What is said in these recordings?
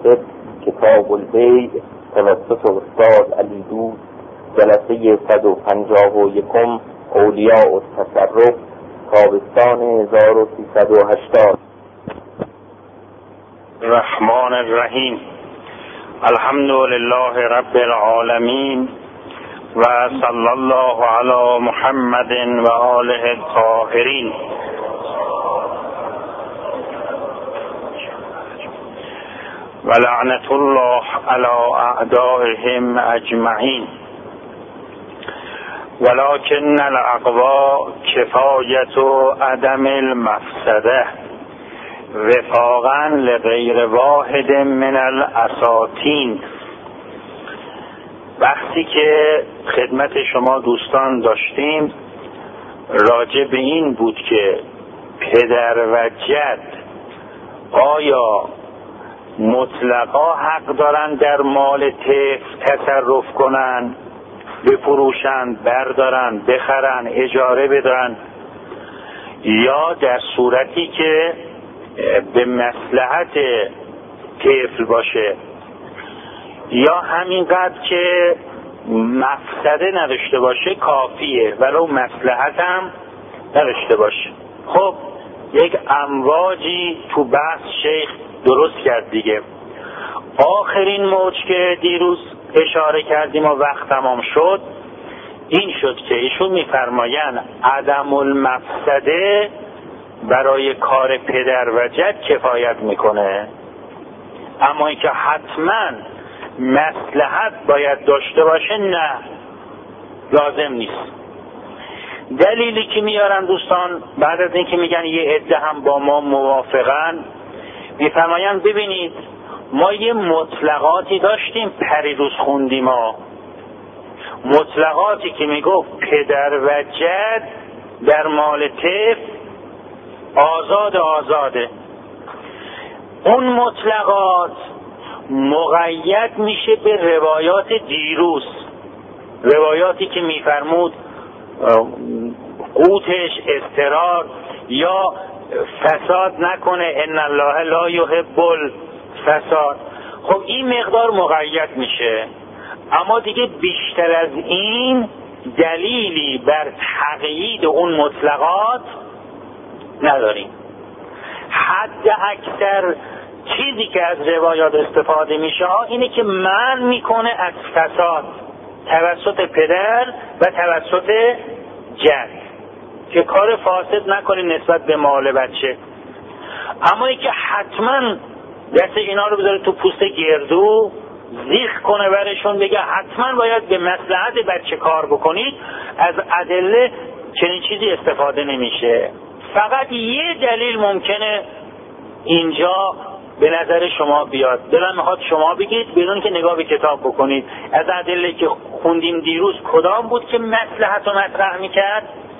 المناسب کتاب البیع توسط استاد علی دوست، جلسه 151 اولیاء التصرف، تابستان 1380. الرحمن الرحیم. الحمد لله رب العالمین و صلی الله علی محمد و آله الطاهرین. و لعنت الله علی اعدائهم اجمعین. ولکن الاقوا کفایت عدم المفسده وفاقا لغیر واحد من الاساطین. بحثی که خدمت شما دوستان داشتیم راجع به این بود که پدر و جد آیا مطلقا حق دارن در مال طفل تصرف کنن، بفروشن، بردارن، بخرن، اجاره بدن، یا در صورتی که به مصلحت طفل باشه یا همینقدر که مفسده نداشته باشه کافیه ولو مصلحت هم نداشته باشه. خب یک امواجی تو بحث شیخ درست کرد دیگه. آخرین موج که دیروز اشاره کردیم و وقت تمام شد این شد که ایشون میفرمایند عدم المفسده برای کار پدر و جد کفایت میکنه، اما اینکه حتما مصلحت باید داشته باشه نه، لازم نیست. دلیلی که میارن دوستان بعد از اینکه میگن یه عده هم با ما موافقن، میفرمایند ببینید ما یه مطلقاتی داشتیم پریروز خوندیم، ما مطلقاتی که میگفت پدر و جد در مال طفل آزاده. اون مطلقات مقید میشه به روایات دیروز، روایاتی که میفرمود قوتش اضطرار یا فساد نکنه، ان الله لا یحب الفساد. خب این مقدار مقید میشه، اما دیگه بیشتر از این دلیلی بر تقیید اون مطلقات نداریم. حد اکثر چیزی که از روایات استفاده میشه اینه که منع میکنه از فساد توسط پدر و توسط جد، که کار فاسد نکنیم نسبت به مال بچه. اما اینکه حتما دست اینا رو بذاره تو پوست گردو زیخ کنه برشون بگه حتما باید به مصلحت بچه کار بکنید، از ادله چنین چیزی استفاده نمیشه. فقط یه دلیل ممکنه اینجا به نظر شما بیاد، دلم میخواد شما بگید بدون که نگاه به کتاب بکنید از ادله که خوندیم دیروز کدام بود که مصلحت رو مطرح میکرد.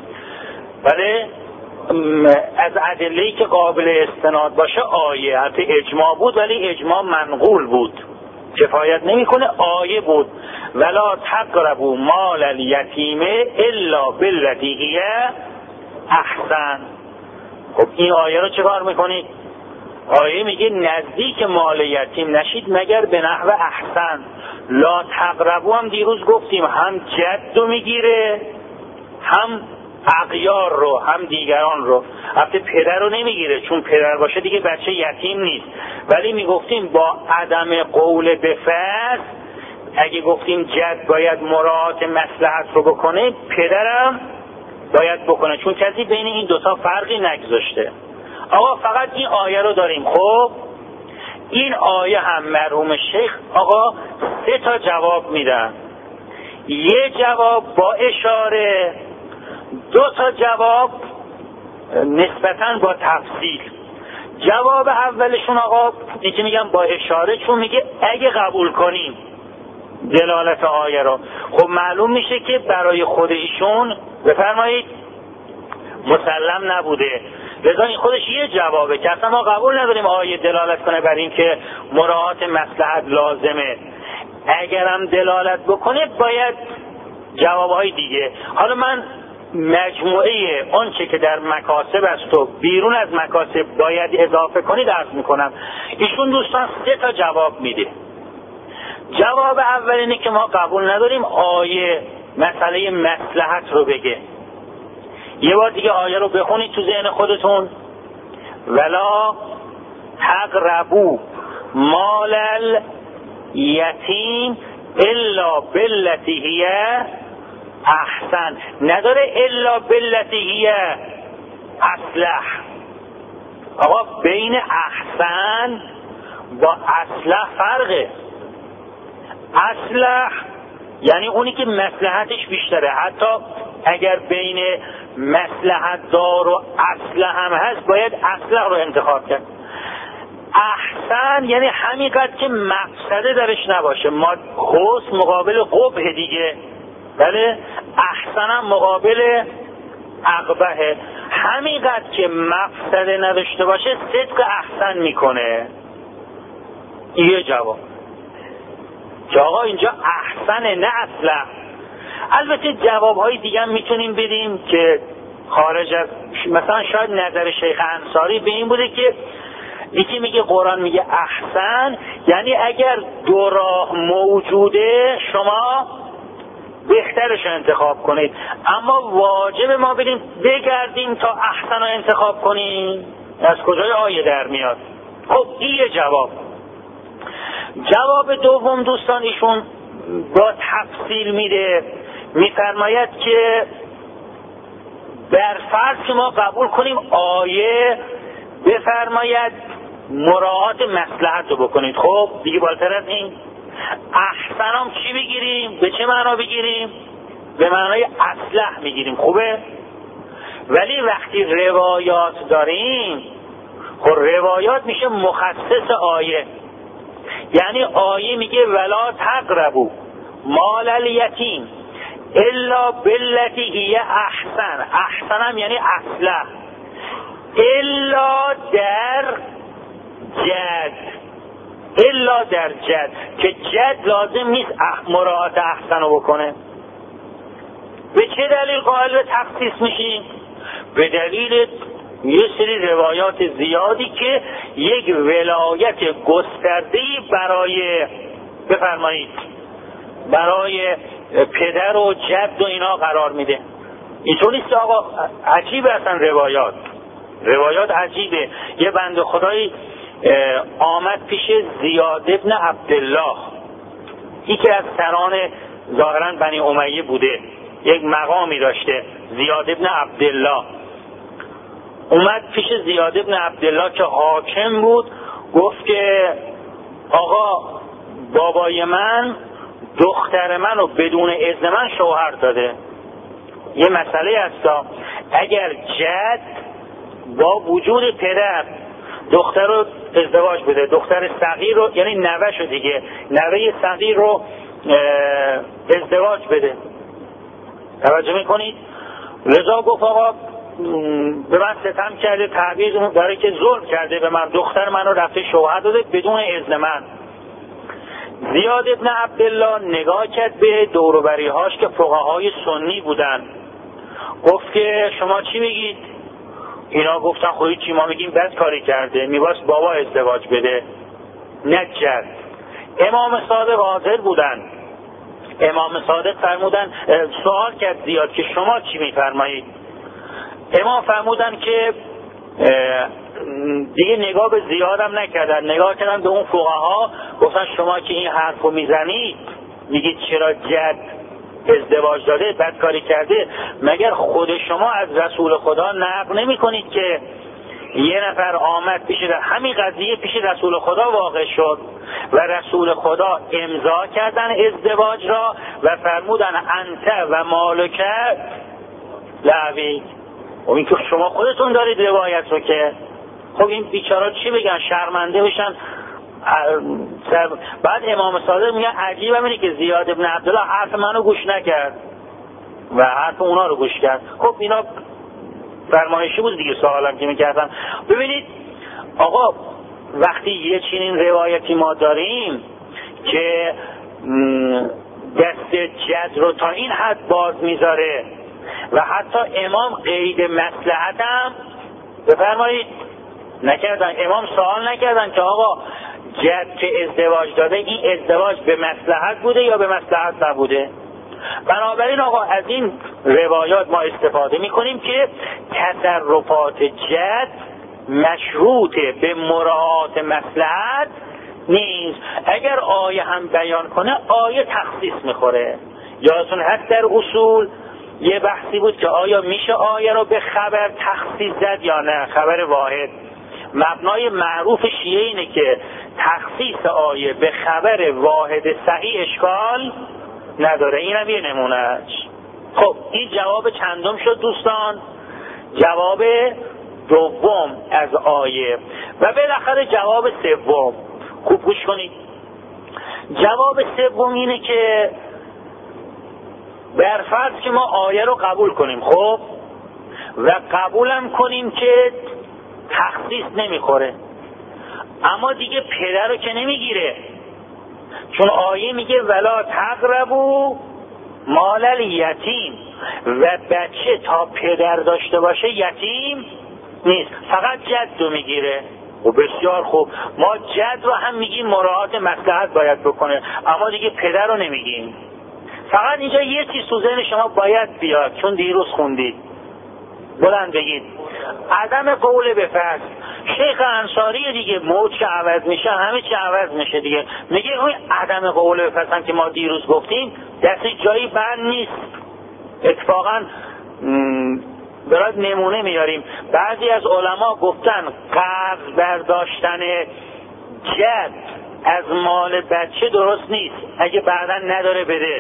بله از ادله‌ای که قابل استناد باشه آیه، حتی اجماع بود ولی اجماع منقول بود، کفایت نمیکنه، آیه بود ولا تقربوا مال الیتیم الا بالتی هی احسن. خب این آیه رو چه کار میکنید؟ آیه میگه نزدیک مال یتیم نشید مگر به نحو احسن. لا تقربوا هم دیروز گفتیم هم جد رو میگیره هم اغیار رو هم دیگران رو، البته پدر رو نمیگیره چون پدر باشه دیگه بچه یتیم نیست، ولی میگفتیم با عدم قول به فصل اگه گفتیم جد باید مراعات مصلحت رو بکنه پدرم باید بکنه، چون کسی بین این دوتا فرقی نگذاشته. آقا فقط این آیه رو داریم. خب این آیه هم مرحوم شیخ آقا 3 تا جواب میدن، یه جواب با اشاره، 2 تا جواب نسبتاً با تفصیل. جواب اولشون آقا اینکه میگم با اشاره، چون میگه اگه قبول کنیم دلالت آیه رو، خب معلوم میشه که برای خود ایشون بفرمایید مسلم نبوده، لذا این خودش یه جوابه که اصلا ما قبول نداریم آیه دلالت کنه بر این که مراعات مصلحت لازمه. اگرم دلالت بکنه باید جوابهای دیگه. حالا من مجموعه آنچه که در مکاسب است و بیرون از مکاسب باید اضافه کنید عرض میکنم. ایشون دوستان 3 جواب میده. جواب اول اینه که ما قبول نداریم آیه مسئله مصلحت رو بگه. یه بار دیگه آیه رو بخونید تو ذهن خودتون. ولا تقربوا مال الیتیم الا بالتی هی احسن. نداره الا بالتی هی اصلح. آقا بین احسن با اصلح فرقه. اصلح یعنی اونی که مصلحتش بیشتره، حتی اگر بین مصلحت دار و اصلح هم هست باید اصلح رو انتخاب کرد. احسن یعنی همینقدر که مفسده درش نباشه. ما حسن مقابل قبح دیگه، بله، احسن هم مقابل اقبحه. همینقدر که مفسده نداشته باشه صدق احسن میکنه. یه جواب که آقا اینجا احسنه نه اصلح. البته جوابهای دیگه هم میتونیم بدیم که خارج از مثلا شاید نظر شیخ انصاری به این بوده که یکی میگه قرآن میگه احسن یعنی اگر 2 راه موجوده شما بهترش انتخاب کنید، اما واجب ما بریم بگردیم تا احسن رو انتخاب کنیم. از کجای آیه در میاد؟ خب این یه جواب. جواب دوم دوستان ایشون با تفصیل میده، میفرماید که بر فرض که ما قبول کنیم آیه بفرماید مراعات مصلحت رو بکنید. خب دیگه بالاتر از این احسن هم چی بگیریم؟ به چه معنا بگیریم؟ به معنای اصلح میگیریم. خوبه؟ ولی وقتی روایات داریم، خب روایات میشه مخصص آیه. یعنی آیه میگه ولا تقربوا مال الیتیم الا بالتی هی احسن. احسن هم یعنی اصلح. الا در جد، الا در جد که جد لازم نیست مراعات احسن رو بکنه. به چه دلیل قائل به تخصیص میشیم؟ به دلیل یه سری روایات زیادی که یک ولایت گسترده‌ای برای بفرمایید برای پدر و جد و اینا قرار میده. اینطور نیست آقا. عجیبه اصلا روایات عجیبه. یه بنده خدایی آمد پیش زیاد ابن عبدالله، یکی از سران ظاهرا بنی امیه بوده، یک مقامی داشته زیاد ابن عبدالله. اومد پیش زیاد ابن عبدالله که حاکم بود، گفت که آقا بابای من دختر منو بدون اذن من شوهر داده. یه مسئله هستا، اگر جد با وجود پدر دختر رو ازدواج بده، دختر صغیر رو یعنی نوه‌شو دیگه، نوه صغیر رو ازدواج بده، توجه میکنید؟ لذا گفت آقا به من ستم کرده، تعبیر داره که ظلم کرده به من، دختر من رو رفته شوهر داده بدون اذن من. زیاد ابن عبدالله نگاه کرد به دوروبری هاش که فقهای سنی بودن، گفت که شما چی میگید؟ اینا گفتن خودی چی، ما میگیم بد کاری کرده، میباس بابا ازدواج بده نه جد. امام صادق حاضر بودن، امام صادق فرمودن، سوال کرد زیاد که شما چی میفرمایید؟ امام فرمودن که دیگه نگاه به زیادم نکردن، نگاه کردن به اون فقها، گفتن شما که این حرفو میزنید میگید چرا جد ازدواج داده بدکاری کرده، مگر خود شما از رسول خدا نقل نمی کنید که یه نفر آمد پیش همین قضیه پیش رسول خدا واقع شد و رسول خدا امضا کردن ازدواج را و فرمودن انت و مالک لعبی. و این که شما خودتون دارید روایت رو که خب این بیچارا چی بگن، شرمنده بشن. بعد امام صادق میگه عجیبه اینه که زیاد ابن عبدالله حرف منو گوش نکرد و حرف اونا رو گوش کرد. خب اینا فرمایشی بود دیگه، سوالم که میکردن. ببینید آقا وقتی یه چنین روایتی ما داریم که دست جد رو تا این حد باز میذاره و حتی امام قید مصلحت هم بفرمایید نکردن. امام سوال نکردن که آقا جد که ازدواج داده این ازدواج به مصلحت بوده یا به مصلحت نبوده. بنابراین آقا از این روایات ما استفاده میکنیم که تصرفات جد مشروط به مراعات مصلحت نیست. اگر آیه هم بیان کنه آیه تخصیص میخوره. یادتون هست در اصول یه بحثی بود که آیا میشه آیه رو به خبر تخصیص زد یا نه، خبر واحد. مبنای معروف شیعه اینه که تخصیص آیه به خبر واحد صحیح اشکال نداره. اینم یه نمونهش. خب این جواب چندم شد دوستان؟ جواب دوم از آیه. و بالاخره جواب سوم. خوب گوش کنید. جواب سوم اینه که برفرض که ما آیه رو قبول کنیم، خب، و قبولم کنیم که تخصیص نمیخوره، اما دیگه پدر رو که نمیگیره، چون آیه میگه ولا تقربوا مال الیتیم و بچه تا پدر داشته باشه یتیم نیست، فقط جد رو میگیره. و بسیار خوب، ما جد رو هم میگیم مراعات مصلحت باید بکنه، اما دیگه پدر رو نمیگیم. فقط اینجا یه چیز تو ذهن شما باید بیاد، چون دیروز خوندید، بلند بگید عدم قول به فصل. شیخ انصاری دیگه موج که عوض میشه همه چی عوض میشه دیگه. میگه اون عدم قول به فصل هم که ما دیروز گفتیم دست جایی بند نیست. اتفاقا برای نمونه میاریم، بعضی از علما گفتن قرض برداشتن جد از مال بچه درست نیست اگه بعدا نداره بده.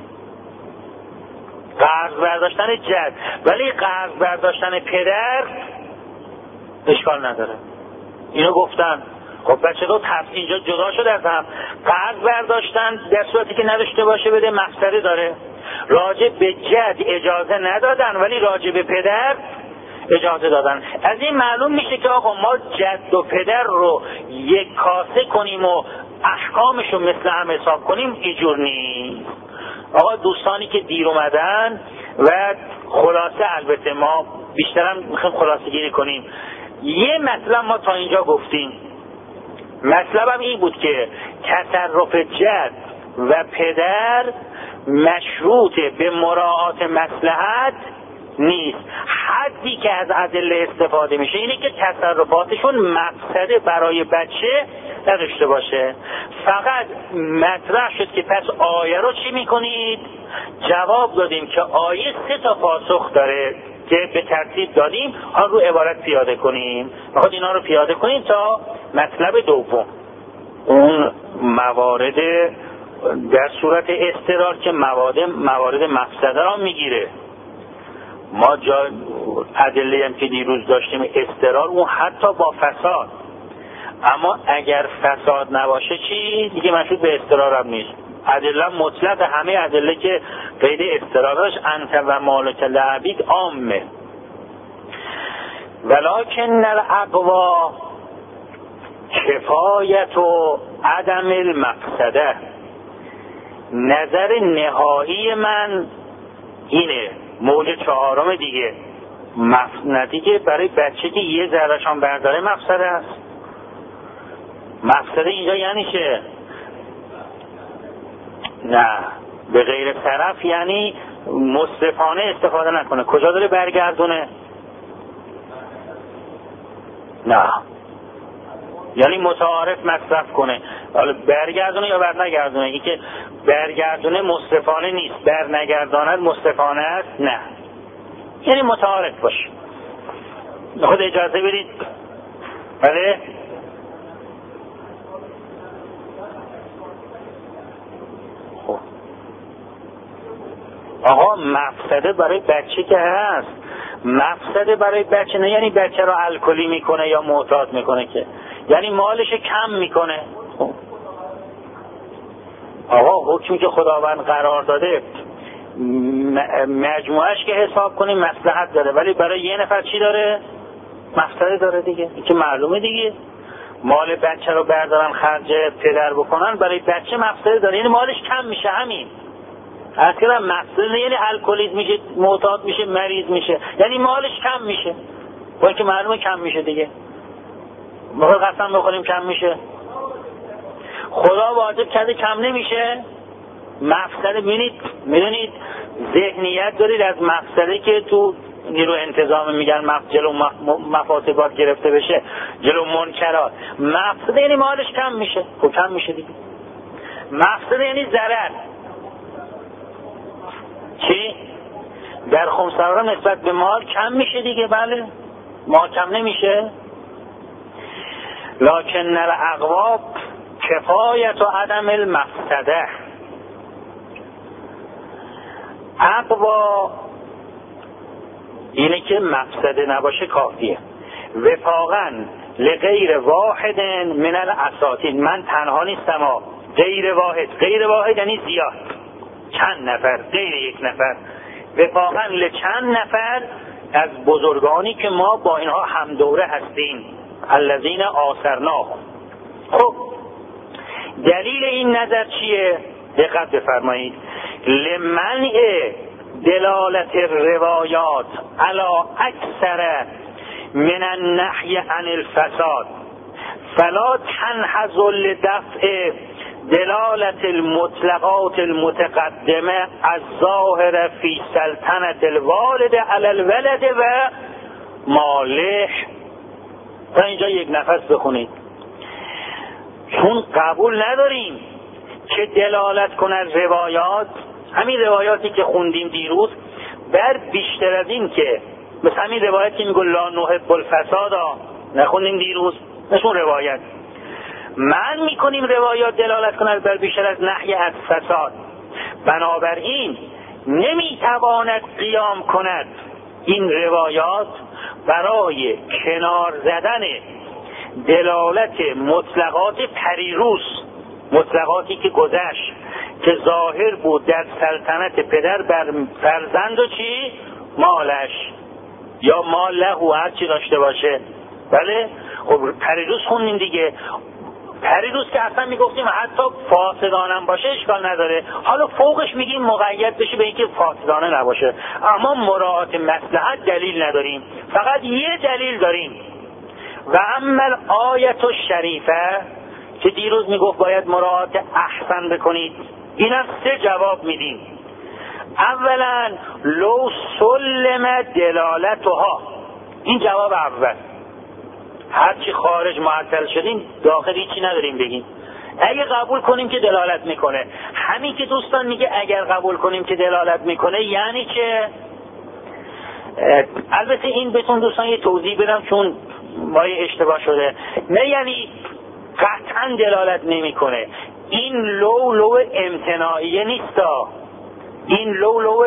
قرض برداشتن جد، ولی قرض برداشتن پدر اشکال نداره. اینو گفتن. خب بچه دو اینجا جدا شده از هم. قرض برداشتن در صورتی که نداشته باشه بده مفسده داره. راجع به جد اجازه ندادن ولی راجع به پدر اجازه دادن. از این معلوم میشه که آقا ما جد و پدر رو یک کاسه کنیم و احکامش رو مثل هم حساب کنیم اینجور نیست. آقا دوستانی که دیر اومدن و خلاصه، البته ما بیشترم میخوایم خلاصه گیری کنیم. یه مطلب ما تا اینجا گفتیم. مطلبم این بود که تصرف جد و پدر مشروط به مراعات مصلحت نیست. حدی که از ادله استفاده میشه اینه که تصرفاتشون مفسده برای بچه نداشته باشه. فقط مطرح شد که پس آیه رو چی میکنید؟ جواب دادیم که آیه 3 تا پاسخ داره که به ترتیب دادیم، ها رو عبارت پیاده کنیم. میخواد اینا رو پیاده کنیم تا مطلب دوم، اون موارد در صورت اضطرار که موارد مفسده را میگیره. ما ادله هم که دیروز داشتیم اضطرار اون حتی با فساد، اما اگر فساد نباشه چی؟ دیگه مشروط به اضطرار هم نیست. ادله مطلق، همه ادله که قید اضطرارش انت و مالک لعبید عامه. ولکن الاقوا کفایت و عدم المقصده. نظر نهایی من اینه، موج 4 دیگه، نتیجه برای بچه که یه ذره‌شان برداره مفسده است. مفسده اینجا یعنی چه؟ نه، به غیر طرف یعنی مصرفانه استفاده نکنه. کجا داره برگردونه؟ نه، یعنی متعارف مصرف کنه. حالا برگردونه یا برنگردونه؟ این که برگردونه مصرفانه نیست، برنگرداند مصرفانه است. نه، یعنی متعارف باشه. خود اجازه بدید. بله؟ خب آقا مفسده برای بچه که هست. مفسده برای بچه نه یعنی بچه رو الکلی میکنه یا معتاد میکنه، که یعنی مالش کم میکنه. آقا حکمی که خداوند قرار داده مجموعش که حساب کنیم مصلحت داره، ولی برای یه نفر چی داره؟ مفسده داره دیگه. این که معلومه دیگه. مال بچه رو بردارن خرج پدر بکنن برای بچه مفسده داره، یعنی مالش کم میشه. همین اصلا مفسده یعنی الکلیسم میشه، معتاد میشه، مریض میشه، یعنی مالش کم میشه. با که معلومه کم میشه دیگه. ما قسم بخوریم کم میشه. خدا واجب کرده کم نمیشه. مفسده میدونید ذهنیت دارید از مفسده که تو نیرو انتظام میگن جلو مفاسدات گرفته بشه، جلو منکرات. مفسده یعنی مالش کم میشه. خب کم میشه دیگه. مفسده یعنی ضرر. چی؟ در خمسرا نسبت به مال کم میشه دیگه. بله مال کم نمیشه. لکن الاقواب کفایت و عدم المفسده. اقوا اینه که مفسده نباشه کافیه. وفاقا لغیر واحد من الاساطین، من تنها نیستم ها. غیر واحد یعنی زیاد، چند نفر، غیر یک نفر. وفاقا لچند نفر از بزرگانی که ما با اینها هم دوره هستیم. الذین آثرناهم. خب دلیل این نظر چیه؟ دقت بفرمایید. لمنع دلالت الروایات علی اکثر من النهی عن الفساد فلا تنحز لدفع دلالت المطلقات المتقدمه الظاهره فی سلطنت الوالد علی الولد و ماله. تا اینجا یک نفس بخونید. چون قبول نداریم که دلالت کنه روایات، همین روایاتی که خوندیم دیروز، بر بیشتر از این که مثل همین روایت که میگه لا نحب الفساد نخوندیم دیروز، نشون روایت من میکنیم روایات دلالت کنه بر بیشتر از نهی از فساد. بنابراین نمیتواند قیام کند این روایات برای کنار زدن دلالت مطلقات پریروز، مطلقاتی که گذشت که ظاهر بود در سلطنت پدر بر فرزند و چی؟ مالش یا ماله و هر چی داشته باشه. بله خب پریروز خوندیم دیگه. پریروز که اصلا میگفتیم حتی فاسدانم باشه اشکال نداره، حالا فوقش میگیم مقید بشه به اینکه فاسدانه نباشه. اما مراعات مصلحت دلیل نداریم، فقط یه دلیل داریم. و عمل آیت الشریفه که دیروز میگفت باید مراعات احسن بکنید، اینم 3 جواب میدیم. اولا لو سلم دلالتها، این جواب اول. هرچی خارج معطل شدیم داخل هیچی نداریم بگیم. اگه قبول کنیم که دلالت میکنه، همین که دوستان میگه اگر قبول کنیم که دلالت میکنه یعنی که، البته این بهتون دوستان یه توضیح بدم چون مایه اشتباه شده، نه یعنی قطعا دلالت نمیکنه. این لو امتناعیه نیستا، این لو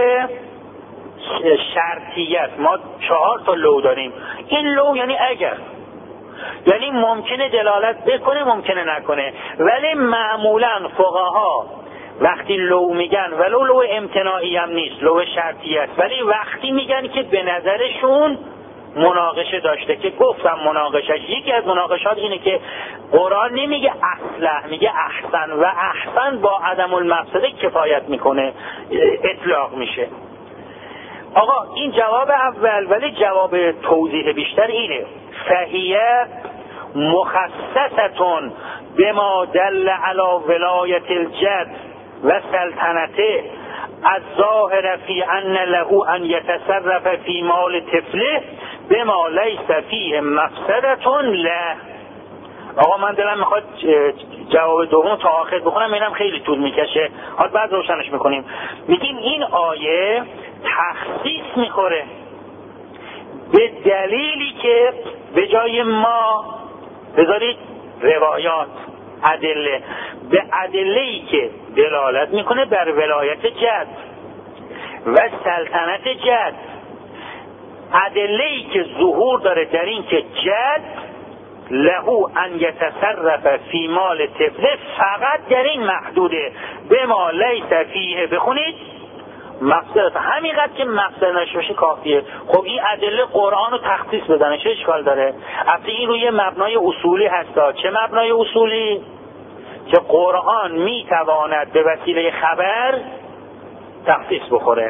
شرطیه است. ما 4 تا لو داریم. این لو یعنی اگر، یعنی ممکنه دلالت بکنه ممکنه نکنه، ولی معمولا فقها وقتی لو میگن ولو لو امتناعی هم نیست، لو شرطی است، ولی وقتی میگن که به نظرشون مناقشه داشته، که گفتم مناقشش یکی از مناقشات اینه که قرآن نمیگه اصلح، میگه احسن و احسن با عدم المفسده کفایت میکنه، اطلاق میشه. آقا این جواب اول، ولی جواب توضیح بیشتر اینه. فهیه مخصصتون بما دل علی ولایت الجد و سلطنته الظاهر فی ان له ان یتصرف فی مال طفله بما لیس فیه مفسدتون له. آقا من دلم میخواد جواب دوم تا آخر بخونم، اینم خیلی طول میکشه، حالا بعد روشنش میکنیم. میگیم این آیه تخصیص میخوره به دلیلی که به جای ما بذارید روایات، ادله، به ادله‌ای که دلالت میکنه بر ولایت جد و سلطنت جد، ادله‌ای که ظهور داره در این که جد له ان یتصرف فی مال طفله فقط در این محدوده، به ما لیس فیه بخونید مقصد، همینقدر که مقصد نشه کافیه. خب این ادله قرآن رو تخصیص بزنه چه اشکال داره؟ اصلا این روی مبنای اصولی هستا. چه مبنای اصولی؟ که قرآن میتواند به وسیله خبر تخصیص بخوره.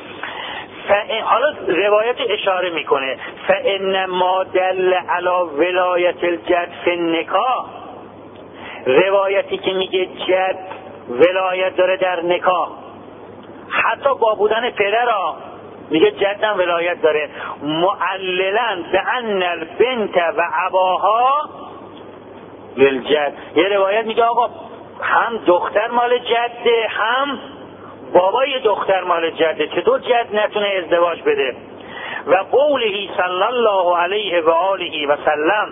حالا روایت اشاره میکنه فإن ما دل علی ولایت الجد فی النکاح، روایتی که میگه جد ولایت داره در نکاح، حتی با بودن پدر میگه جدم ولایت داره، معللا بأن البنت و اباها للجد. یه روایت میگه آقا هم دختر مال جده هم بابای دختر مال جده، چطور جد نتونه ازدواج بده؟ و قوله صلی الله علیه و آله و سلم،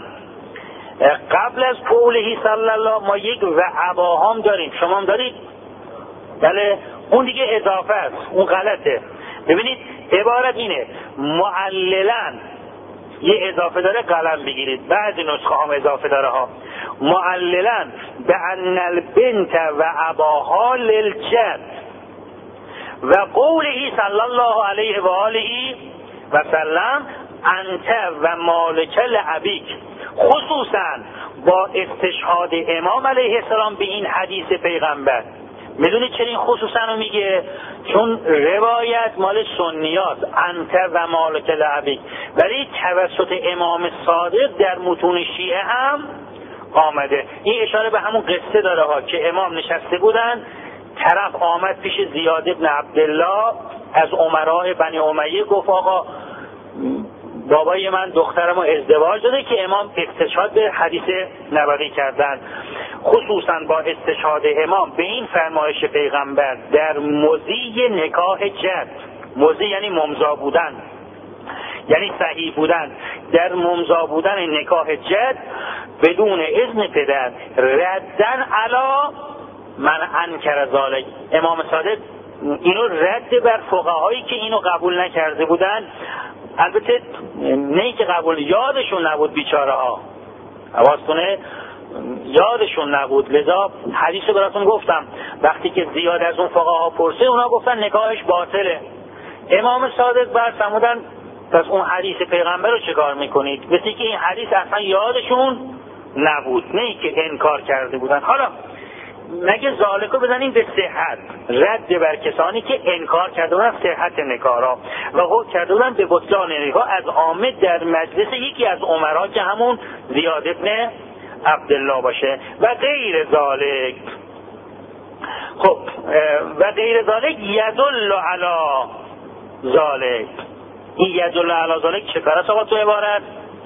قبل از قوله صلی الله ما یک و اباهام داریم، شما هم دارید؟ بله، اون دیگه اضافه است، اون غلطه. ببینید عبارت اینه معللا، یه اضافه داره قلم بگیرید، بعضی نسخه هم اضافه داره ها، معللا بأن البنت و اباها للجد و قوله صلی الله علیه و آله و سلم انت و مالک لابیک، خصوصا با استشهاد امام علیه السلام به این حدیث پیغمبر. میدونید چرا این خصوصا رو میگه؟ چون روایت مال سنیات انت و مالک لابیک، ولی توسط امام صادق در متون شیعه هم آمده. این اشاره به همون قصه داره ها که امام نشسته بودن، طرف آمد پیش زیاد ابن عبدالله از امرای بنی امیه، گفت آقا بابای من دخترم رو ازدواج داده، که امام استشهاد به حدیث نبوی کردن. خصوصا با استشهاد امام به این فرمایش پیغمبر در مضی نکاح جد، مضی یعنی ممضا بودن، یعنی صحیح بودن، در ممضا بودن نکاح جد بدون اذن پدر، ردن علی من انکر ذالک. امام صادق اینو رد بر فقهایی که اینو قبول نکرده بودن، البته نه که قبول، یادشون نبود بیچاره ها، حواستونه یادشون نبود. لذا حدیث رو براتون گفتم، وقتی که زیاد از اون فقها پرسه، اونا گفتن نکاحش باطله. امام صادق بعد فرمودن پس اون حدیث پیغمبر رو چه کار میکنید؟ مثل که این حدیث اصلا یادشون نبود، نه که انکار کرده بودن. حالا مگه ذالکو بزنیم به صحت، رد بر کسانی که انکار کرده بودن صحت نکاح را و حکم کرده بودن به بطلان نکاح از عامه در مجلس یکی از امرا که همون زیاد ابن عبدالله باشه و غیر ذالک. خب و غیر ذالک یدل علی ذالک، این یدل علی ذالک چه کار است آقا تو عبارت؟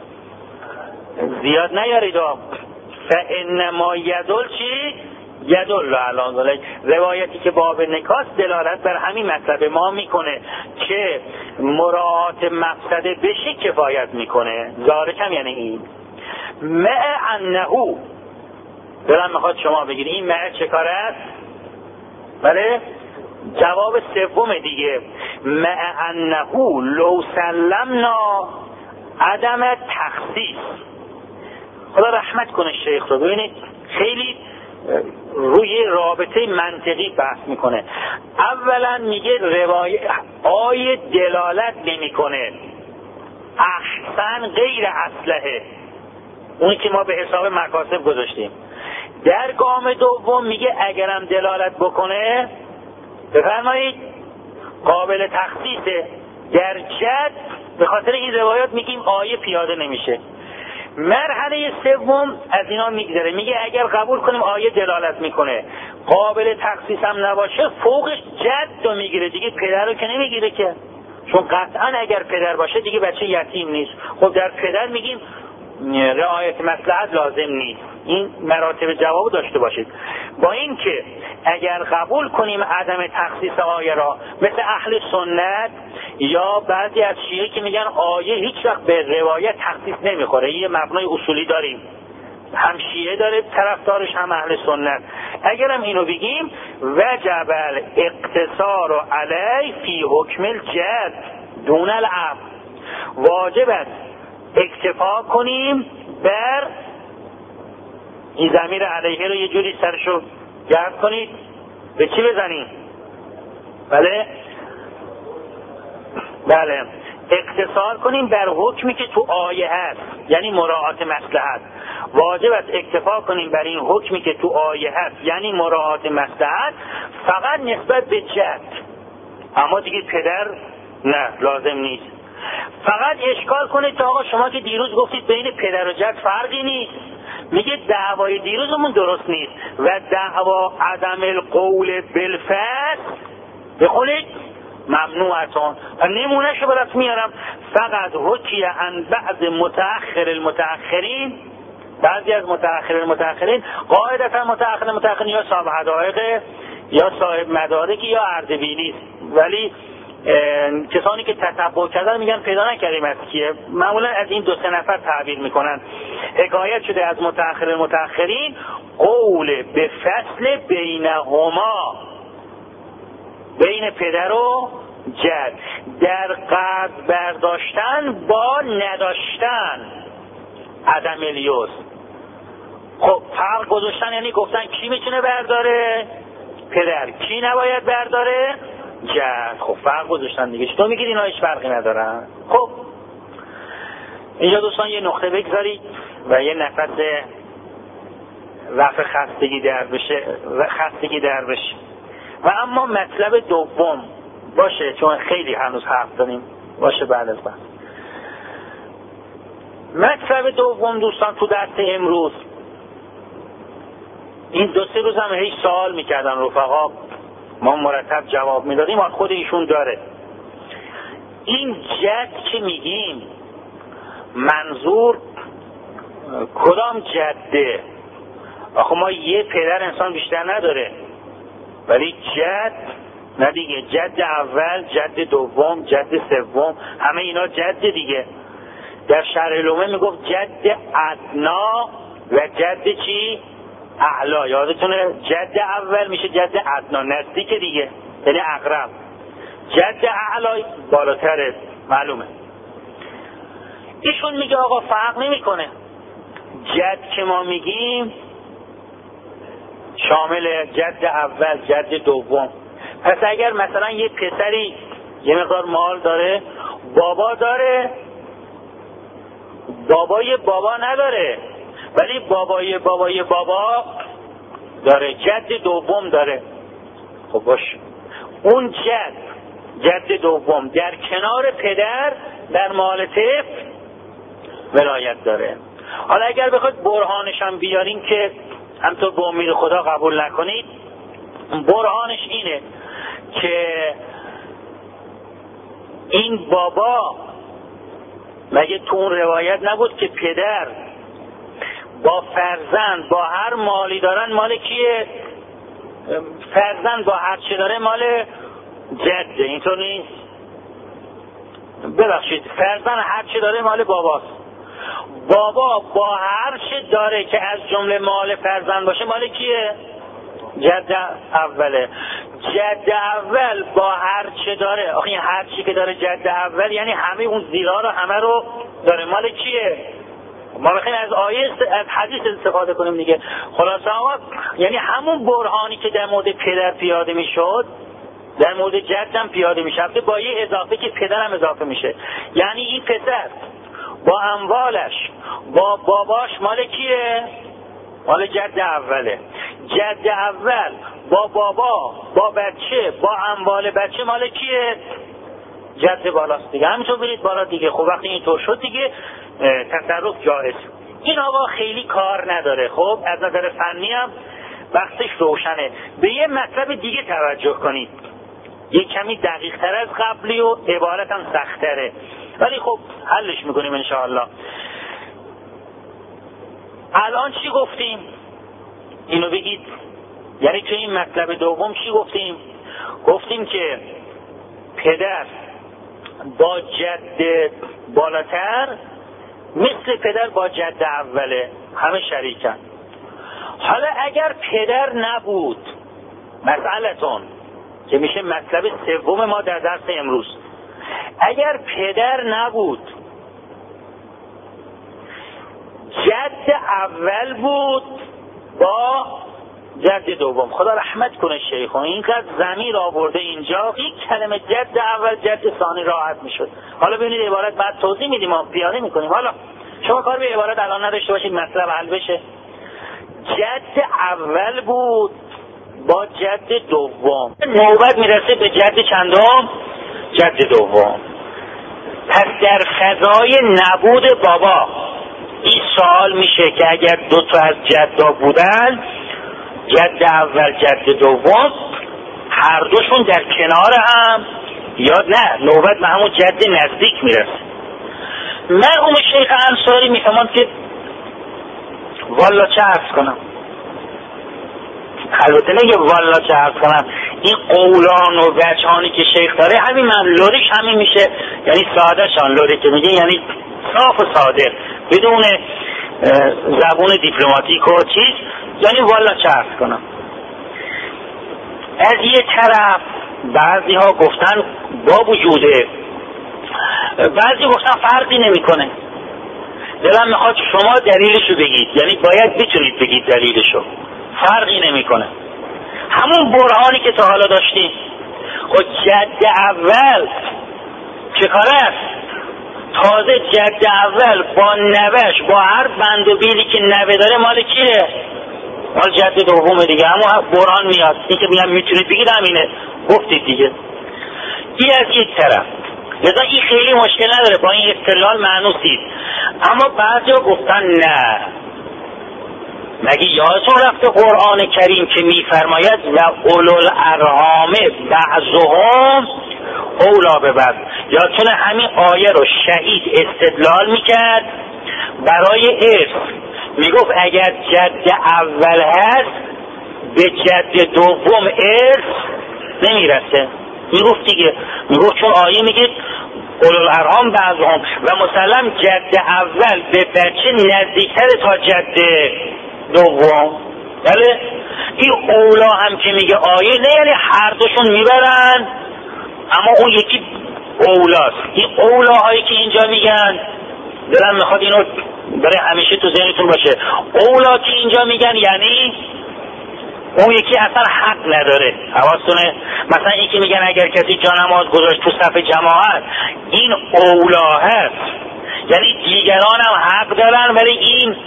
زیاد نیارید فانما یدل چی؟ یدل علی ذالک، روایتی که باب نکاح دلالت بر همین مطلب ما میکنه که مراعات مقصد بشه کفایت میکنه. ذالک هم یعنی این. مع انه، دلم میخواد شما بگید این مع چه کار است؟ بله، جواب سوم دیگه. مع انه لو سلمنا عدم تخصیص. خدا رحمت کنه شیخ رو، ببینید خیلی روی رابطه منطقی بحث میکنه. اولا میگه روایت آیه دلالت نمیکنه، احسن غیر اصلحه، اونی که ما به حساب مکاسب گذاشتیم. در گام دوم میگه اگرم دلالت بکنه بفرمایید قابل تخصیصه. در جد به خاطر این روایات میگیم آیه پیاده نمیشه. مرحله سوم از اینا میگذره، میگه اگر قبول کنیم آیه دلالت میکنه، قابل تخصیص هم نباشه، فوقش جد رو میگیره دیگه، پدر رو که نمیگیره که، چون قطعا اگر پدر باشه دیگه بچه یتیم نیست. خب در پدر میگیم رعایت مصلحت لازم نیست. این مراتب جواب داشته باشید. با این که اگر قبول کنیم عدم تخصیص آیه را، مثل اهل سنت یا بعضی از شیعه که میگن آیه هیچ وقت به روایت تخصیص نمیخوره، یه مبنای اصولی داریم، هم شیعه داره طرفدارش هم اهل سنت. اگرم اینو بگیم وجب الاقتصار علی فی حکم الجد دون الاب، واجب است اکتفا کنیم بر این ضمیر علیه رو یه جوری سرشو گرد کنید، به چی بزنیم؟ بله اقتصار کنیم بر حکمی که تو آیه هست، یعنی مراعات مصلحت. واجب است اکتفا کنیم بر این حکمی که تو آیه هست، یعنی مراعات مصلحت، فقط نسبت به جد. اما دیگه پدر نه لازم نیست. فقط اشکال کنید که آقا شما که دیروز گفتید بین پدر و جد فرقی نیست، میگه دعوای دیروزمون درست نیست و دعوا عدم القول بالفصل بخونید ممنوعتون. نمونهشو برات میارم. فقط حکیه عن بعض متأخر المتأخرین، بعضی از متأخر المتأخرین، قاعدتا متأخر المتأخرین یا صاحب حدائق یا صاحب مدارک یا اردبیلی، ولی کسانی که تتبع کردن میگن پیدا نکردیم از کیه، معمولا از این 2-3 نفر تعبیر میکنن. حکایت شده از متأخر المتأخرین قول به فصل بینهما، بین پدر و جد، در قرض برداشتن با نداشتن عدم الیوز. خب فرق گذاشتن یعنی گفتن کی میتونه برداره؟ پدر. کی نباید برداره؟ جد. خب فرق گذاشتن دیگه. چطور میگید اینا هیچ فرقی ندارن؟ خب اینجا دوستان یه نقطه بگذارید و یه نفس رفع خستگی در بشه و اما مطلب دوم باشه، چون خیلی هنوز حرف داریم، باشه بعد از بعد. مطلب دوم دوستان تو درس امروز، این 2-3 روز هم هیچ سوال میکردن رفقا، ما مرتب جواب میدادیم، از خود ایشون داره. این جد که میگیم منظور کدام جده؟ آخه ما یه پدر انسان بیشتر نداره، ولی جد نه دیگه، جد اول، جد دوم، جد سوم، همه اینا جد دیگه. در شرح لومه میگفت جد ادنا و جد چی؟ اعلا. یادتونه جد اول میشه جد ادنا، نزدیک دیگه، یعنی اقرب. جد اعلا بالاتره، معلومه. ایشون میگه آقا فرق نمیکنه، جد که ما میگیم شامل جد اول، جد دوم. پس اگر مثلا یه پسری یه مقدار مال داره، بابا داره، بابای بابا نداره، ولی بابای بابا داره، جد دوم داره، خب باش، اون جد دوم در کنار پدر در مال طفل ولایت داره. حالا اگر بخواید برهانش هم بیارین که همطور به امید خدا قبول نکنید، برهانش اینه که این بابا مگه تو اون روایت نبود که پدر با فرزند با هر مالی دارن مال کیه؟ فرزند با هر چه داره مال جده، اینطور نیست؟ ببخشید، فرزند هر چه داره مال باباست، بابا با هر چه داره که از جمله مال فرزند باشه مال کیه؟ جد اوله. جد اول با هر چه داره، آخه این هر چی که داره جد اول یعنی همه اون زیرا رو همه رو داره، مال کیه؟ ما بخوایم از آیه از حدیث استفاده کنیم دیگه. خلاصه آقا یعنی همون برهانی که در مورد پدر پیاده میشد در مورد جد هم پیاده میشه، با یه اضافه که پدر هم اضافه میشه. یعنی این پسر با اموالش با باباش مال کیه؟ مال جد اوله. جد اول با بابا با بچه با اموال بچه مال کیه؟ جد بالاست دیگه. همینطور برید بالا دیگه. خب وقتی اینطور شد دیگه تصرف جایز. این آقا خیلی کار نداره. خب از نظر فنی هم بحثش روشنه. به یه مطلب دیگه توجه کنید، یه کمی دقیق تر از قبلی و عبارت هم سخت تره، ولی خب حلش میکنیم انشاءالله. الان چی گفتیم؟ اینو بگید. یعنی تو این مطلب دوم چی گفتیم؟ گفتیم که پدر با جد بالاتر مثل پدر با جد اوله، همه شریکن. حالا اگر پدر نبود، مسئلتون که میشه مطلب سوم ما در درس امروز، اگر پدر نبود جد اول بود با جد دوم. خدا رحمت کنه شیخ، اینقدر ضمیر آورده اینجا، این کلمه جد اول جد ثانی راحت میشد. حالا ببینید عبارت بعد توضیح میدیم، ما پیاده میکنیم. حالا شما کار به عبارت الان نداشته باشید، مطلب حل بشه. جد اول بود با جد دوم نوبت میرسه به جد چندم؟ جد دوم. پس در فضای نبود بابا این سوال میشه که اگر دو تا از جدا بودن، جد اول جد دوم، هر دوشون در کنار هم یا نه نوبت به همون جد نزدیک میرسه. مرحوم شیخ انصاری میفهمم که والا چه عرض کنم، البته نگه والا چه عرض کنم، این قولان و وجهانی که شیخ داره همین من لوریش همین میشه، یعنی ساده شان لوری که میگه یعنی صاف و صادق بدون زبون دیپلماتیک و چیز، یعنی والا چه عرض کنم. از یه طرف بعضی ها گفتن با وجوده، بعضی گفتن فرقی نمیکنه. دلم میخواد شما دلیلشو بگید، یعنی باید بتونید بگید دلیلشو، فرقی نمیکنه. همون برهانی که تا حالا داشتیم. خب جد اول چه کاره است؟ تازه جد اول با نوش با هر بند و بیلی که نوه داره مال کیه؟ مال جد دومه دیگه. همون برهان میاد، این که میگم میتونید بگید همینه، گفتید دیگه. این از یک طرف، لذا این خیلی مشکل نداره، با این استدلال معنوسید. اما بعضی ها گفتن نه، مگه یادتون رفته قرآن کریم که میفرماید و اولوالارحام بعضهم اولی ببعض؟ یادتونه همین آیه رو شهید استدلال میکرد برای ارث، میگفت اگر جد اول هست به جد دوم ارث نمیرسه. میگفت دیگه، میگفت چون آیه میگه اولوالارحام بعضهم و مسلم جد اول به بچه نزدیکتر تا جد دوم. بله این اولا هم که میگه آیه نه یعنی هر دوشون میبرن، اما اون یکی اولاست. این اولاهایی که اینجا میگن دلم میخواد اینو برای همیشه تو ذهنتون باشه، اولا که اینجا میگن یعنی اون یکی اصلا حق نداره. حواستونه؟ مثلا این که میگن اگر کسی جانماز گذاشت تو صف جماعت، این اولا هست، یعنی دیگران هم حق دارن ولی این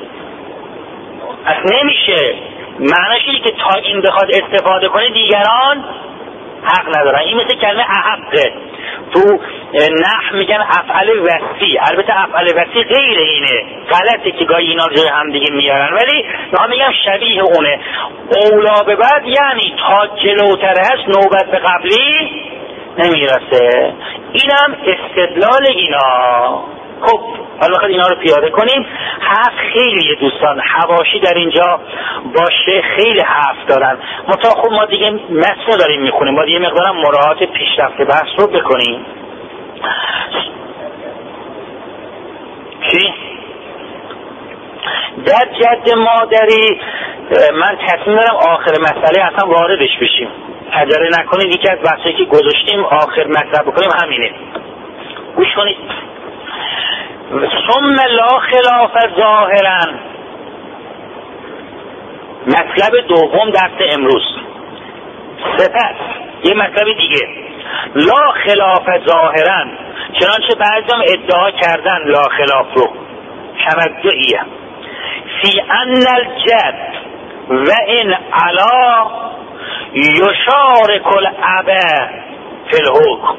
اصلا نمیشه. معنیش اینه که تا این بخواد استفاده کنه دیگران حق ندارن. این مثل کلمه احقه، تو نحو میگن افعل وصفی. البته افعل وصفی غیر اینه، غلطه که گاهی اینا جای هم دیگه میارن، ولی من میگم شبیه اونه. اولا به بعد یعنی تا جلوتر هست نوبت به قبلی نمیرسه. اینم استدلال اینا. خب حالا خیلی اینا رو پیاده کنیم. حرف خیلی دوستان حواشی در اینجا باشه، خیلی حرف دارن. خب ما دیگه متن داریم میخونیم، باید یه مقدارم مراعات پیشرفت بحث رو بکنیم. چی؟ در جد مادری من تصمیم دارم آخر مسئله اصلا واردش بشیم، عجله نکنید. یکی از بحثایی که گذاشتیم آخر مطلب بکنیم همینه. گوش کنید. ثم لا خلاف ظاهرا، مطلب دوم درس امروز. سپس یه مطلب دیگه، لا خلاف ظاهرا، چنانچه بعضی هم ادعا کردن لا خلاف رو، تمدعیه فی ان الجد و ان علا یشارک الابا فی الحکم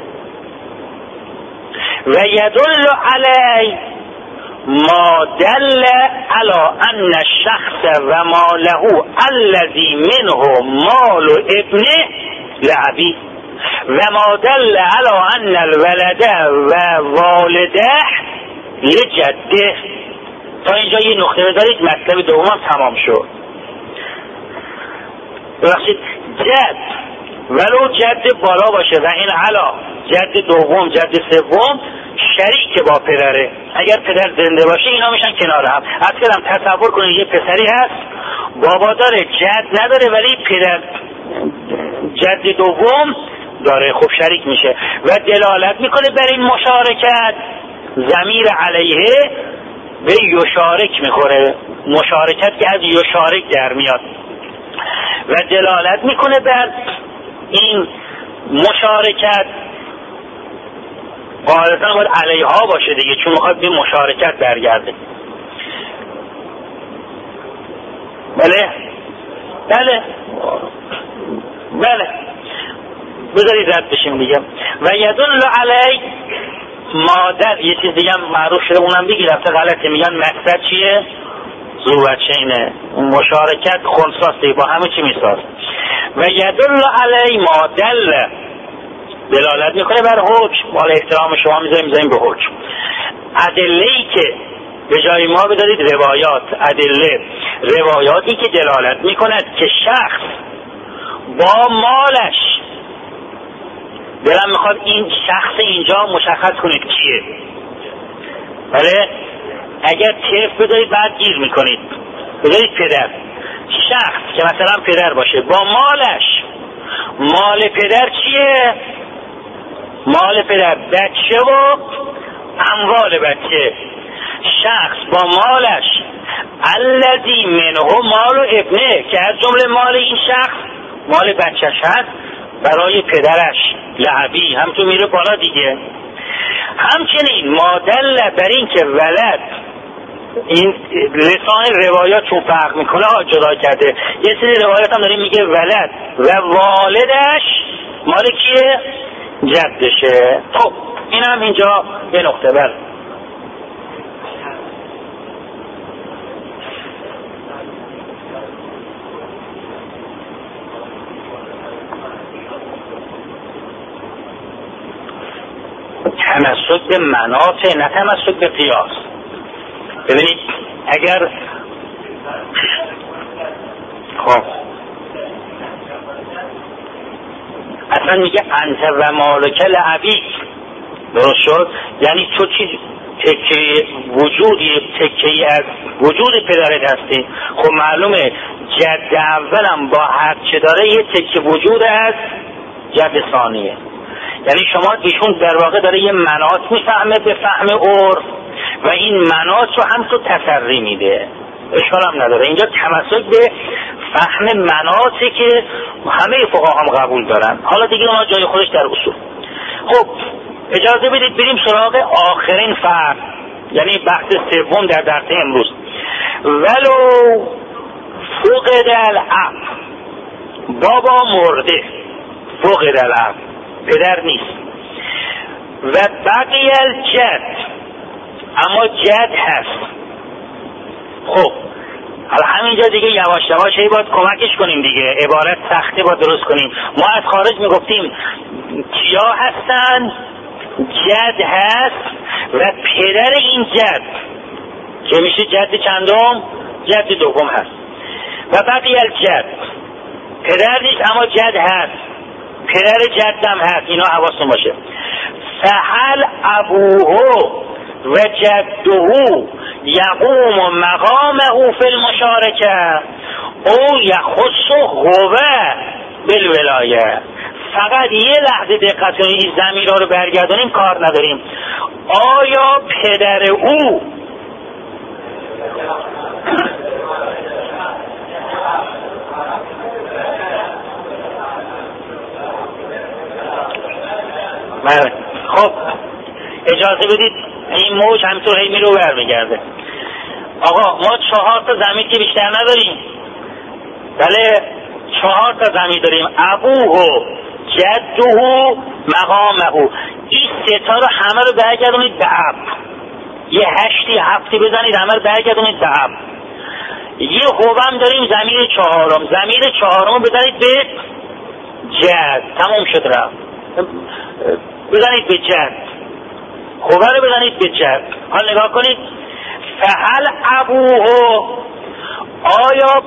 و یدل علی ما دل علی ان الشخص و ماله الذی منه مال ابنه لعبی و ما دل علی ان الولد و والده لجده. تا اینجا یه نقطه بذارید، مطلب دوم تمام شد. ببخشید، جد ولو جد بالا باشه و این علا جد دوم جد سوم شریک با پدره، اگر پدر زنده باشه اینا میشن کنار هم. از کردم تصور کنید یه پسری هست بابا داره جد نداره ولی پدر جد دوم داره، خب شریک میشه و دلالت میکنه بر این مشارکت. ضمیر علیه به یشارک میخوره، مشارکت که از یشارک در میاد و دلالت میکنه بر این مشارکت. قاعدتا باید علیها باشه دیگه، چون میخواد به مشارکت برگرده. بله بله بذارید رد بشیم دیگه. و یدل علی مادر، یه چیز دیگه هم معروف شده اونم بگی رفته غلطه، میگن مقصد چیه؟ زوبچینه، مشارکت خونساسته با همه چی میساز. و یدل علی مادل، دلالت میکنه بر حکم، مال احترام شما میذاریم به حکم. ادله‌ای که به جای ما بدارید روایات، ادله روایاتی که دلالت میکند که شخص با مالش، دلم میخواد این شخص اینجا مشخص کنید کیه، بله اگر طرف بدارید بعد گیر میکنید، بدارید پدر، شخص که مثلا پدر باشه با مالش، مال پدر چیه؟ مال پدر بچه و اموال بچه، شخص با مالش الذی منه مال ابنه، که از جمله مال این شخص مال بچهش هست برای پدرش، لعبی هم تو میره بالا دیگه. همچنین مادل بر این که ولد، این لسان روایات چون فرق میکنه جدا کرده، یه سری روایات هم داریم میگه ولد و والدش مال کیه؟ جدشه. خب این هم اینجا یه نقطه. بر تمسک به مناط، نه تمسک به قیاس. ببینید اگر خب اصلا میگه انت و مالک لعبیک، درست شد؟ یعنی تو چی تکه وجودی، تکه از وجود پدرت هستی. خب معلومه جد اولم با هر چه داره یه تکه وجود از جد ثانیه، یعنی شما ایشون در واقع داره یه مناط میفهمه به فهم عرف و این مناط رو هم تو تسری میده، اشکال هم نداره. اینجا تمسک به فهم مناطی که همه فقها هم قبول دارن، حالا دیگه اونا جای خودش در اصول. خب اجازه بدید بریم سراغ آخرین فرق، یعنی بحث سوم در درس امروز. ولو فقد الاب، بابا مرده، فقد الاب پدر نیست، و بقی الجد، اما جد هست. خب حالا همینجا دیگه یواش یواش باید کمکش کنیم دیگه، عبارت سخته باید درست کنیم. ما از خارج میگفتیم کیا هستن؟ جد هست و پدر این جد که میشه جد چندم؟ جد دوم هست. و بقی الجد، پدر نیست اما جد هست، پدر جدم هست، اینا حواستون باشه. فهل ابوه و جده یقوم مقامه فی المشارکه او یخص هو بالولایه. فقط یه لحظه دقت کنید، این ضمیرها رو برگردونیم، کار نداریم. آیا پدر او خب اجازه بدید این موج همطور هی میره و برمیگرده. آقا ما 4 تا ضمیر که بیشتر نداریم، بله 4 تا ضمیر داریم، ابوه جده مقامه. این 3 تا رو همه رو برگردونید به اب، یه 8 بزنید همه رو برگردونید به اب. یه خوبم داریم ضمیر 4، ضمیر 4 رو بزنید به جد، تموم شد رفت، بزنید به جد، خوبه رو بزنید به جد. حال نگاه کنید، فهل ابوه، آیا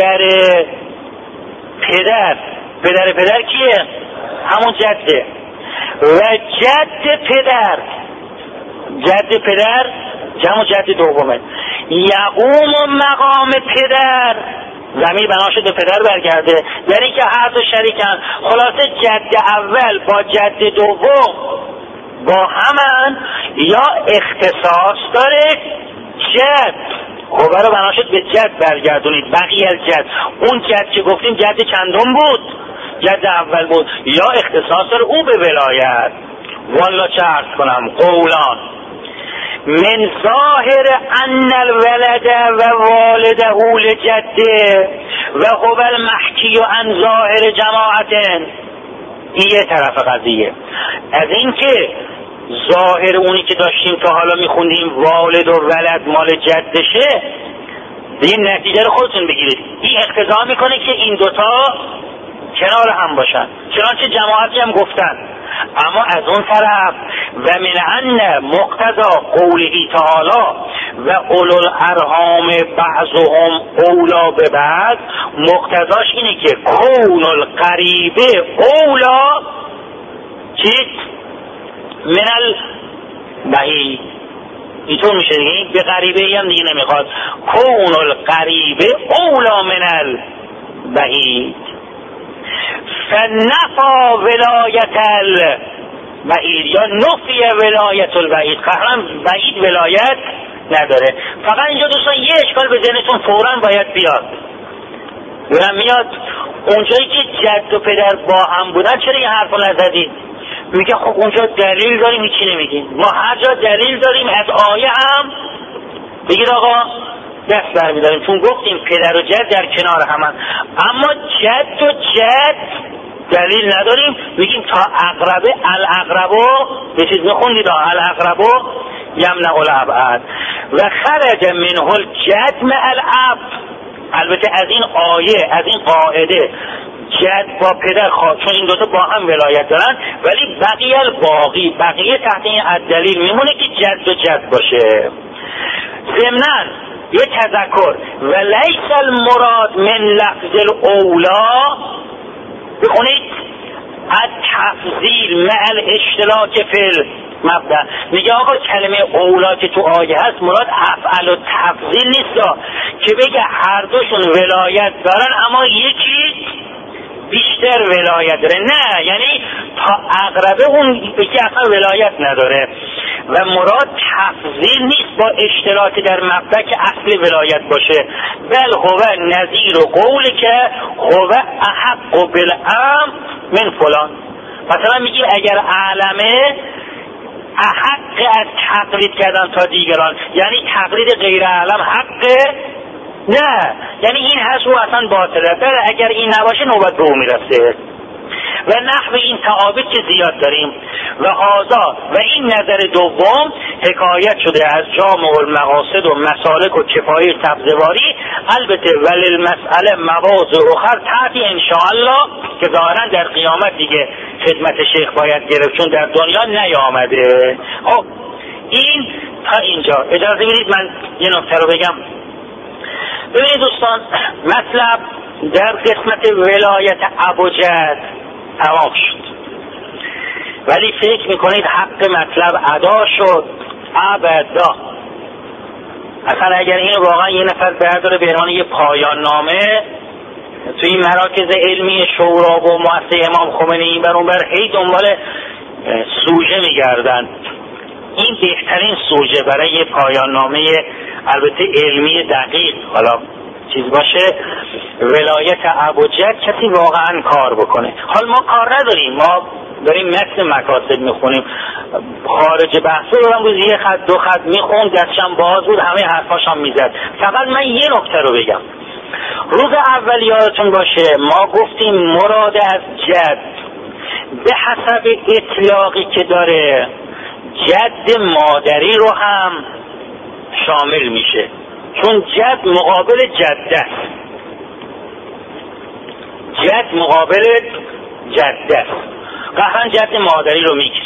پدر کیه؟ همون جده. و جد پدر جمع جد دومه، یقوم مقام پدر، ضمیر بنا شده پدر برگرده، یعنی که هر دو شریکن. خلاصه جد اول با جد دوم با همن یا اختصاص داره جد، خوبه رو بنا شد به جد برگردونید. بقیه الجد، اون جد که گفتیم جد چندم بود؟ جد اول بود. یا اختصاص داره او به ولایت. والا چه عرض کنم، قولان من ظاهر ان الولد و والده لجده و هو المحکی و عن ظاهر جماعتن. این یه طرف قضیه. از این که ظاهر اونی که داشتیم تا حالا میخوندیم والد و ولد مال جدشه، دیگه نتیجه رو خودتون بگیرید. این اقتضا میکنه که این دوتا کنار هم باشن، چنانچه جماعتی هم گفتن. اما از اون طرف و من ان مقتضا قوله تعالی و اولو الارحام بعضهم اولا به بعض، مقتضاش اینه که کون القریبه اولا چیز من البعید. اینطور میشه دیگه، به غریبه هم دیگه نمیخواد. کون القریبه اولا من البعید فنفا ولایت البعید یا نفی ولایت البعید. قهرم بعید ولایت نداره. فقط اینجا دوستان یه اشکال به ذهنتون فوراً باید بیاد. میاد اونجایی که جد و پدر با هم بودن چرا یه حرف نزدید؟ میگه خب اونجا دلیل داریم هیچی نمیگیم. ما هر جا دلیل داریم از آیه هم بگید آقا دست برمیداریم، چون گفتیم پدر و جد در کنار همن. اما جد و جد دلیل نداریم، میگیم تا اقربه الاقربو به چیز میخوندید الاقربو یمنع الابعد و خرج منه الجد مع الاب. البته از این آیه، از این قاعده جد با پدر چون این دوتا با هم ولایت دارن، ولی بقیه الباقی، بقیه تحت این دلیل میمونه که جد و جد باشه. ضمناً یه تذکر و لیس المراد من لفظ الاولا، بخونید التفضیل مع الاشتراک فی المبدأ. میگه آقا کلمه اولا که تو آیه هست مراد افعل و تفضیل نیست که بگه هر دوشون ولایت دارن اما یکی بیشتر ولایت داره. نه، یعنی تا اقربه اون یکی اصلا ولایت نداره و مراد تفضیل نیست با اشتراک در مبدأ که اصل ولایت باشه، بل هو نظیر و قول که هو احق بالامر من فلان. مثلا میگی اگر اعلمه احق از تقلید کردن تا دیگران، یعنی تقلید غیر اعلم حقه؟ نه، یعنی این هست و اصلا باطله. بله اگر این نباشه نوبت به اون میرسه. و نحو این تعابیر که زیاد داریم و هذا و این نظر دوم حکایت شده از جامع المقاصد و مسالک و کفایه سبزواری. البته ولی المسئله مواضع اخر تحتی انشاءالله که ظاهرا در قیامت دیگه خدمت شیخ باید گرفت چون در دنیا نیامده. خب این تا اینجا. اجازه بدید من یه نکته رو بگم. ببینید دوستان، مطلب در قسمت ولایت ابوجد تمام شد، ولی فکر میکنید حق مطلب ادا شد؟ ابدا. اصلا اگر این واقعا یه نفر برداره به عنوان یه پایان نامه توی این مراکز علمی شورا و مؤسسه امام خمینی این بر اون بر هی دنبال سوژه میگردن، این بهترین سوژه برای یه پایان نامه البته علمی دقیق حالا چیز باشه ولایت ابوجد کسی واقعا کار بکنه. حال ما کار نداریم، ما داریم متن مکاسب میخونیم، خارج بحث رو هم روز یه خط دو خط میخون، دستشم باز بود همه حرفاشم میزد. فقط من یه نکته رو بگم. روز اول یادتون باشه ما گفتیم مراد از جد به حسب اطلاقی که داره جد مادری رو هم شامل میشه، چون جد مقابل جده است. جد مقابل جده است، قهرن جد مادری رو میگیره.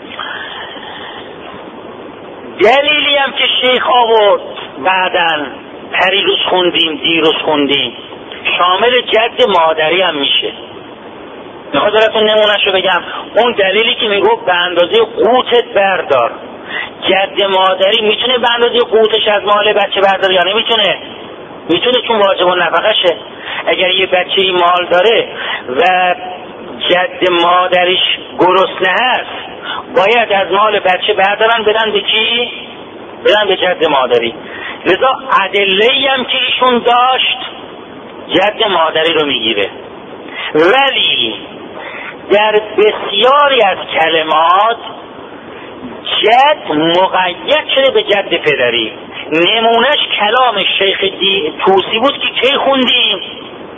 دلیلی هم که شیخ آورد بعدن پریروز خوندیم دیروز خوندیم شامل جد مادری هم میشه. نخواهدارتون نمونهشو بگم، اون دلیلی که میگفت به اندازه قوتت بردار، جد مادری میتونه به اندازه قوتش از مال بچه بردار یا نمیتونه؟ میتونه، چون واجب النفقه شه. اگر یه بچه مال داره و جد مادریش گرسنه هست باید از مال بچه بردارن بدن به کی؟ بدن به جد مادری. لذا ادله‌ای هم که ایشون داشت جد مادری رو میگیره، ولی در بسیاری از کلمات جد مقید شده به جد پدری. نمونهش کلام شیخ توسی بود که کی خوندیم؟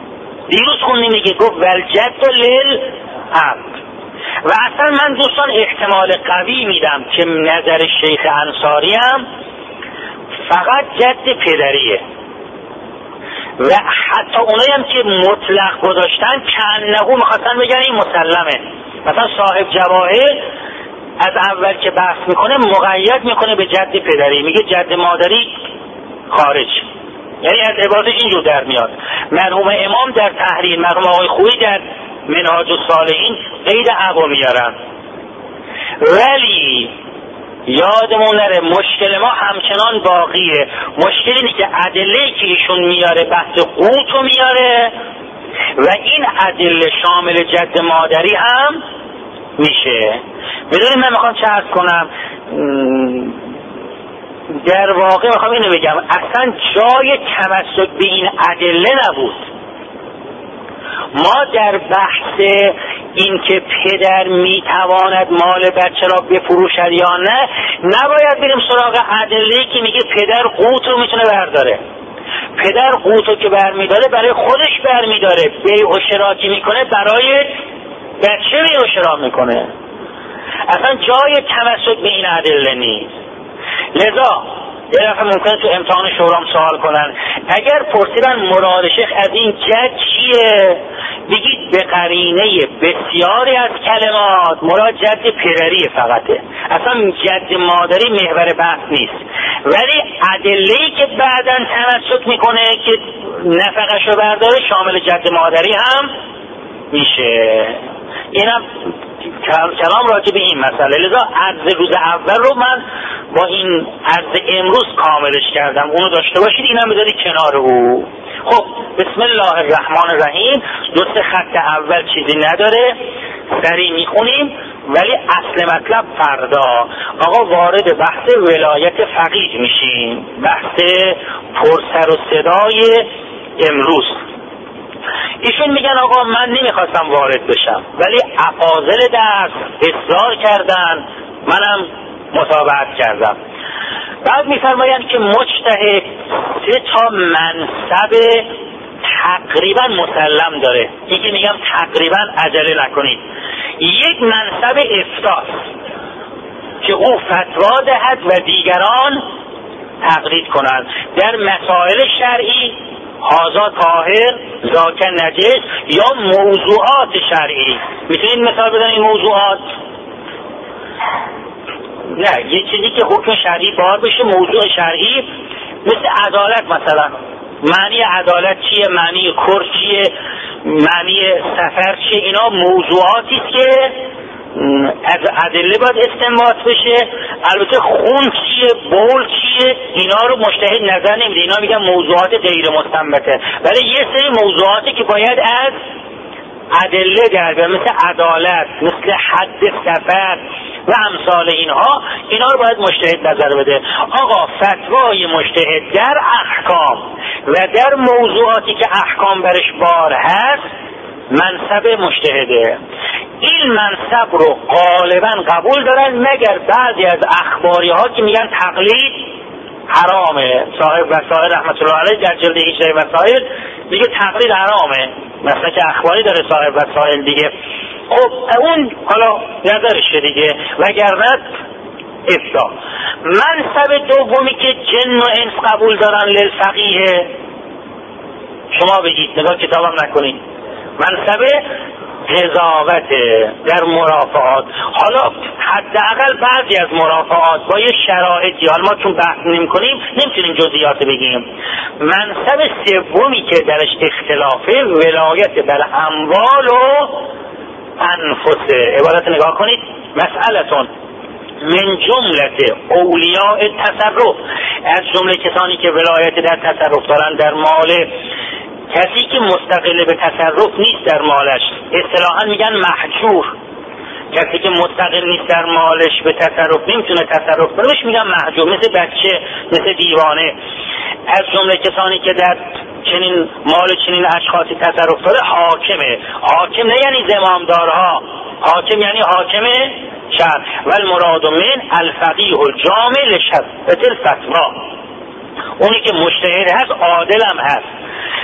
دیروز خوندیم دیگه، گفت والجد للاب. و اصلا من دوستان احتمال قوی میدم که نظر شیخ انصاری هم فقط جد پدریه، و حتی اونایی هم که مطلق گذاشتن کانه میخواستن بگن این مسلمه. مثلا صاحب جواهر از اول که بحث میکنه مقید میکنه به جد پدری، میگه جد مادری خارج، یعنی از عبارتش اینجور در میاد. مرحوم امام در تحریر، مرحوم آقای خویی در منهاج الصالحین قید ابا میارن. ولی یادمون نره مشکل ما همچنان باقیه. مشکل اینه که ادله که ایشون میاره بحث قوتو میاره و این ادله شامل جد مادری هم میشه. بدونید من میخوام چه عرض کنم، در واقع میخوام اینو بگم اصلا جای تمسک به این ادله نبود. ما در بحث این که پدر میتواند مال بچه را بفروشد یا نه نباید بریم سراغ ادله‌ای که میگه پدر قوت رو میتونه برداره. پدر قوت رو که برمیداره برای خودش برمیداره، بیع و شراء که میکنه برای بچه بیع و شراء میکنه. اصلا جای تمسک به این ادله نیست. لذا یه دفعه ممکنه تو امتحان شورام سوال کنن اگر پرسیدن مراد شیخ از این جد چیه، بگید به قرینه بسیاری از کلمات مراد جد پدری فقطه، اصلا جد مادری محور بحث نیست. ولی ادله‌ای که بعداً تمسک میکنه که نفقه‌شو برداره شامل جد مادری هم میشه. اینم کلام راجع به این مسئله. لذا عرض روز اول رو من با این عرض امروز کاملش کردم، اونو داشته باشید، اینم بذارید کنار او. خب بسم الله الرحمن الرحیم. دوست خط اول چیزی نداره، سریع میخونیم، ولی اصل مطلب فردا. آقا وارد بحث ولایت فقیه میشیم، بحث پرسر و صدای امروز. ایشون میگن آقا من نمیخواستم وارد بشم ولی افاضل درس اصرار کردن، منم متابعت کردم. بعد میفرمایند که مجتهد 3 تا منصب تقریبا مسلم داره. یکی میگم تقریبا عجله نکنید. یک منصب افتاست که او فتوا دهد و دیگران تقلید کنند در مسائل شرعی، هذا طاهر ذاک نجس، یا موضوعات شرعی. میتونید مثال بزنید موضوعات؟ نه، یه چیزی که حکم شرعی بار بشه موضوع شرعی، مثل عدالت مثلا. معنی عدالت چیه، معنی کر چیه، معنی سفر چیه، اینا موضوعاتی است که از ادله باید استنباط بشه. البته خون چیه، بول چیه، اینا رو مجتهد نظر نمیده، اینا میگن موضوعات غیر مستنبطه. ولی یه سری موضوعاتی که باید از ادله در بیاد، مثل عدالت، مثل حد سفر و امثال اینها، اینا رو باید مجتهد نظر بده. آقا فتوای مجتهد در احکام و در موضوعاتی که احکام برش بار هست منصب مجتهده. این منصب رو غالبا قبول دارن، مگر بعضی از اخباری ها که میگن تقلید حرامه. صاحب وسائل رحمت الله علیه در جلد 18 وسائل میگه تقلید حرامه، مثلا که اخباری داره صاحب وسائل دیگه. خب اون حالا نظرشه دیگه، وگرنه افتا. منصب دومی که جن و انس قبول دارن للفقیه، شما بگید، نگاه کتابم نکنید، منصب قضاوت در مرافعات. حالا حداقل بعضی از مرافعات با یه شرایطی، حالا ما چون بحث نمی‌کنیم نمیتونیم جزئیات بگیم. منصب سومی که درش اختلافه ولایت بر اموال و انفس. عبارت نگاه کنید، مسئلتون من جملت اولیاء تصرف، از جمله کسانی که ولایت در تصرف دارن در مال کسی که مستقل به تصرف نیست در مالش، اصطلاحاً میگن محجور. کسی که مستقل نیست در مالش به تصرف نمیتونه تصرف کنه، بهش میگن محجور، مثل بچه، مثل دیوانه. از جمله کسانی که در چنین مال چنین اشخاصی تصرف داره حاکمه. حاکم نه یعنی زمامدارها، حاکم یعنی حاکم شرع. و المراد من الفقیه الجامع لشرط الفتوا، اونی که مجتهد هست عادل هم هست.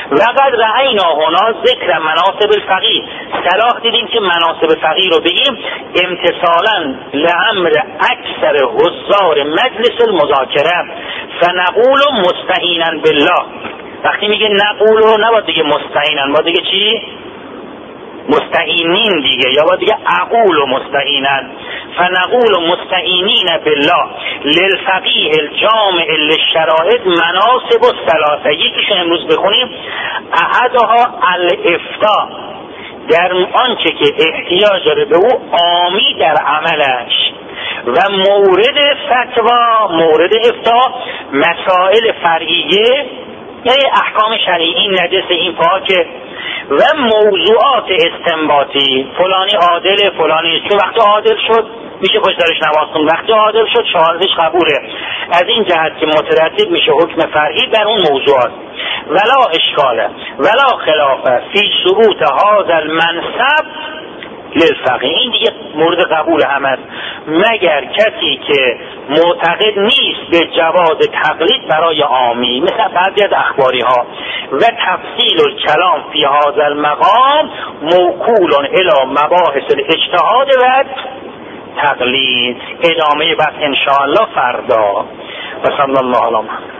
وقد رأینا هنا ذکر مناسب الفقیه، صلاح دیدیم که مناسب فقیه رو بگیم امتثالا لامر اکثر حضار مجلس المذاکره فنقول مستعینا بالله. وقتی میگه نقول رو نباید دیگه مستعینا، باید دیگه چی؟ مستعینین دیگه، یا باید دیگه اقول و مستعینن. فنقول مستعینین بالله للفقیه الجامع للشرائط مناسب الثلاثه. یکیشون امروز بخونیم احدها الافتاء، در آنچه که احتیاج داره به او عامی در عملش، و مورد فتوا، مورد افتاء مسائل فرعیه یعنی احکام شرعی، این نجس این پاکه، و موضوعات استنباطی، فلانی عادل فلانی، چون وقتی عادل شد میشه پشت سرش نماز خوند، وقتی عادل شد شهادتش قبوله. از این جهت که مترتب میشه حکم فرعی در اون موضوعات. ولا اشکاله ولا خلافه فی شروط هذا المنصب للفقیه. این دیگه مورد قبول هم است، مگر کسی که معتقد نیست به جواز تقلید برای عامی، مثل بعضی از اخباری ها. و تفصیل الکلام فی هذا المقام موکول الی مباحث الاجتهاد و تقلید. ادامه بحث ان شاء الله فردا. و صلی الله علیه و